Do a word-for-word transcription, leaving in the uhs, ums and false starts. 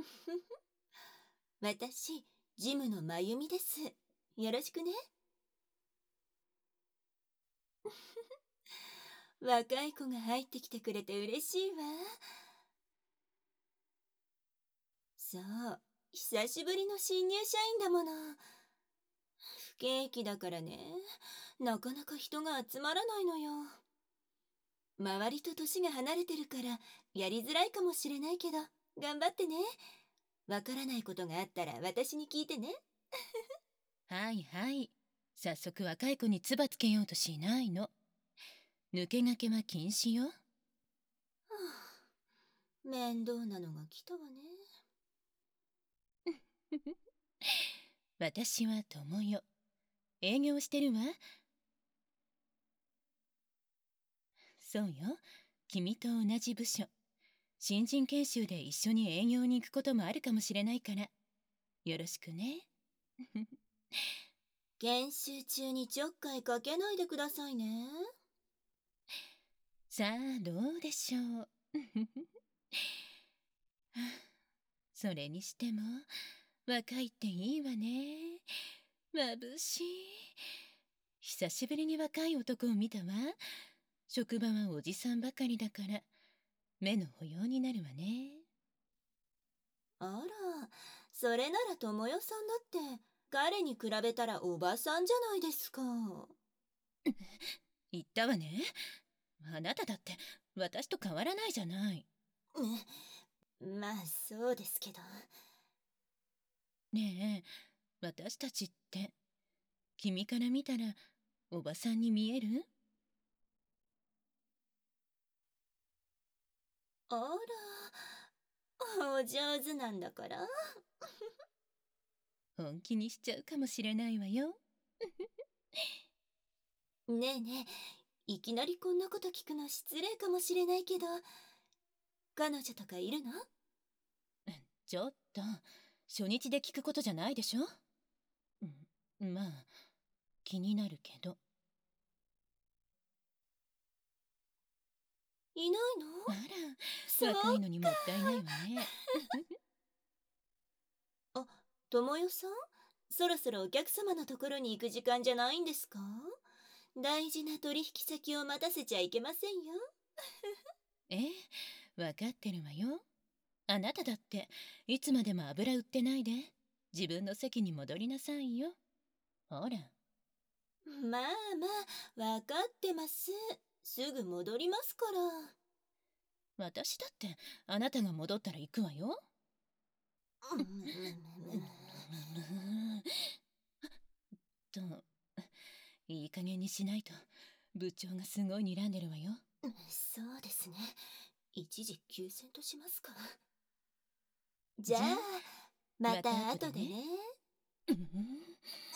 私、ジムのまゆみです。よろしくね。若い子が入ってきてくれて嬉しいわ。そう、久しぶりの新入社員だもの。不景気だからね、なかなか人が集まらないのよ。周りと年が離れてるからやりづらいかもしれないけど、頑張ってね。わからないことがあったら私に聞いてね。 はいはい。早速若い子に唾つけようとしないの。抜け駆けは禁止よ。はあ、面倒なのが来たわね。 私は友よ。営業してるわ。そうよ。君と同じ部署。新人研修で一緒に営業に行くこともあるかもしれないから。よろしくね。 研修中にちょっかいかけないでくださいね。 さあ、どうでしょう。それにしても、若いっていいわね。眩しい。久しぶりに若い男を見たわ。職場はおじさんばかりだから、目の保養になるわね。 あら、それなら友よさんだって彼に比べたらおばさんじゃないですか。 言ったわね。あなただって私と変わらないじゃない。 まあそうですけど。 ねえ、私たちって君から見たらおばさんに見える？ あら、お上手なんだから。 本気にしちゃうかもしれないわよ。 ねえねえ、いきなりこんなこと聞くの失礼かもしれないけど、彼女とかいるの？ ちょっと、初日で聞くことじゃないでしょ。うん、まあ気になるけど。 いないの？ あら、若いのにもったいないわね。 あ、友よさん、そろそろお客様のところに行く時間じゃないんですか？大事な取引先を待たせちゃいけませんよ。 ええ、わかってるわよ。あなただっていつまでも油売ってないで自分の席に戻りなさいよ。ほら。 まあまあ、わかってます。すぐ戻りますから。 私だってあなたが戻ったら行くわよ。と、いい加減にしないと部長がすごい睨んでるわよ。 そうですね。一時休戦としますか。じゃあ、また後でね。